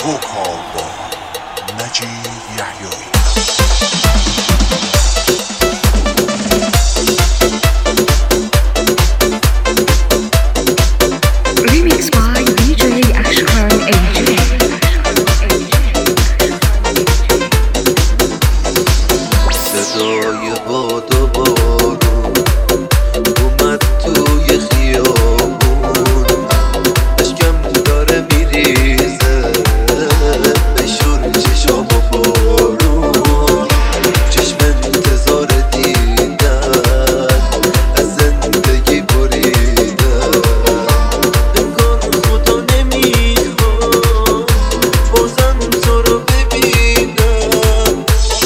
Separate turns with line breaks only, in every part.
وکال با مجید یحیایی.
Remix by DJ Ashkan AJ.
صدای باد و بارون اومد توی خیابون، اشکم داره میریزه به شور چشام و بارون. چشم انتظار دیدن از زندگی بریدن، انگار خدا نمیخواد بازم تو رو ببینم.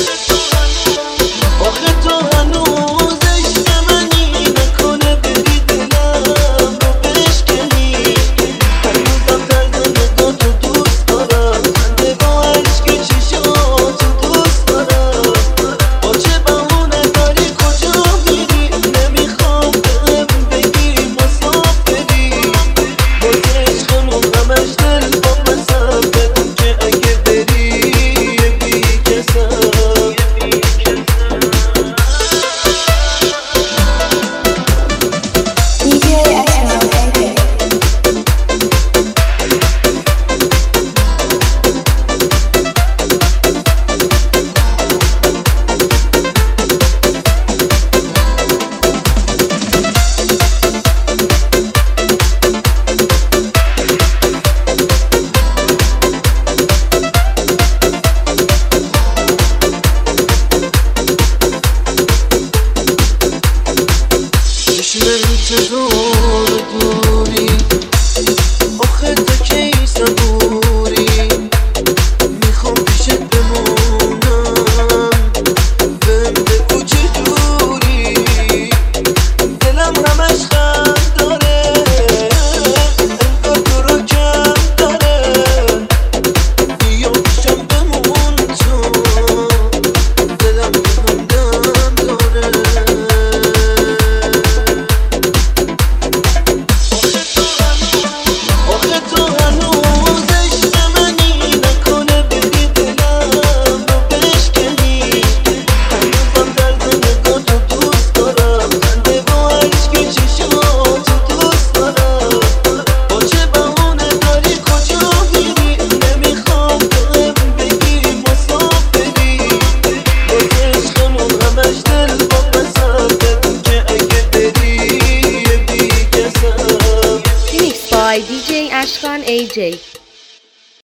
آخه تو هنوز عشق منی، نکنه بری دلم رو بشکنی. هنوزم طرز نگاتو دوست دارم، خنده با عشق چشاتو دوست دارم. با چه بهونه داری کجا میری؟ نمیخوام بهم بگی مسافری. واسه عشقمون همش دل با پسم، بدون که اگه بری یه بیکسم. چشم انتظار دوری، آخه تا کی صبوری؟ میخوام پیشت بمونم، بهم بگو چجوری؟ دلم همش خم داره، انگار تو رو کم داره. بیا پیشم بمون تو، دلم همدم داره. آخه تو هنوز عشق منی، نکنه بری دلم رو بشکنی. هنوزم طرز نگاتو دوست دارم، خنده با عشق چشاتو دوست دارم. با چه بهونه داری کجا میری؟ نمیخوام بهم بگی مسافری. واسه عشقمون همش دل با پسم، بدون که اگه بری یه بیکسم.
Remix by DJ Ashkan AJ.